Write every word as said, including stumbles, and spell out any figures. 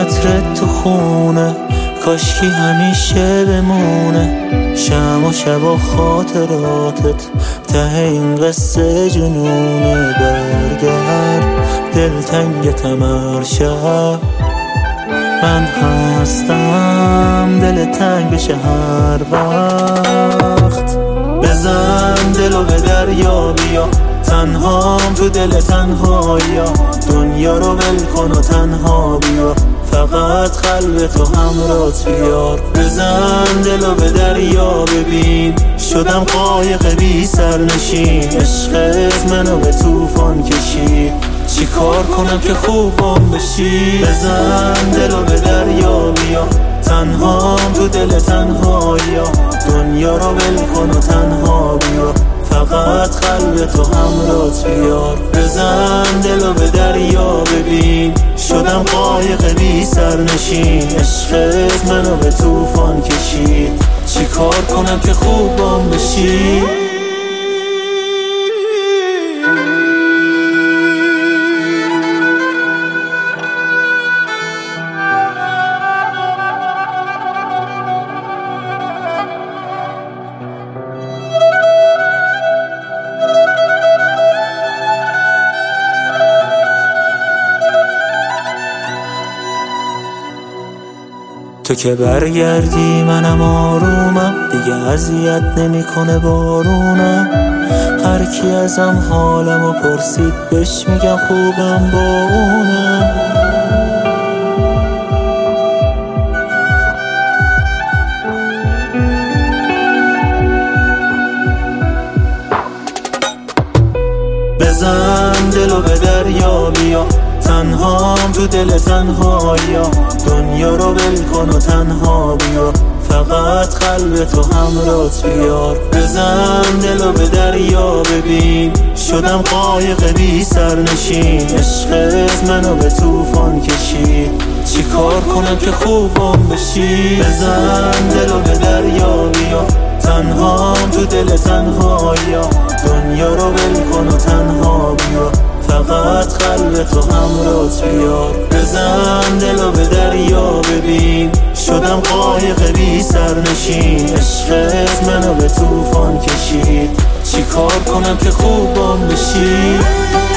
عطرت تو خونه کاشکی همیشه بمونه، شم و شب و خاطراتت ته این قصه جنونه. برگرد دلتنگتم هر شب، من هستم دل تنگ بشه هر وقت. بزن دلو به دریا بیا، تنهام تو دل تنهایا، دنیا رو ول کن و تنها بیا، فقط قلب تو همراهت بیار. بزن دلو به دریا ببین، شدم قایق بی سرنشین، عشقت منو به طوفان کشید، چی کار کنم که خوبم بشی. بزن دلو به دریا بیا، تنهام تو دل تنهایا، دنیا رو ول کن و تنها بیا، فقط قلب تو همراهت بیار. بزن دلو به دریا ببین، شدم قایق بی سرنشین، عشقت منو به طوفان کشید، چی کار کنم که خوبم بشی. تو که برگردی منم آرومم، دیگه اذیت نمیکنه بارونم. هر کی ازم حالمو پرسید بهش میگم خوبم با اونم. بزن دلو به دریا بیا، تنهام تو دل تنهایا، دنیا رو ول کن و تنها بیا، فقط قلب تو همراهت بیار. بزن دلو به دریا ببین، شدم قایق بی سرنشین، عشقت منو به طوفان کشید، چی کار کنم که خوبم بشی. بزن دلو به دریا بیا، تنهام تو دل تنهایا، دنیا رو ول کن و تنها بیا، فقط قلب تو همراهت بیار. بزن دلو به دریا ببین، شدم قایق بی سرنشین، عشقت منو به طوفان کشید، چی کار کنم که خوبم بشی.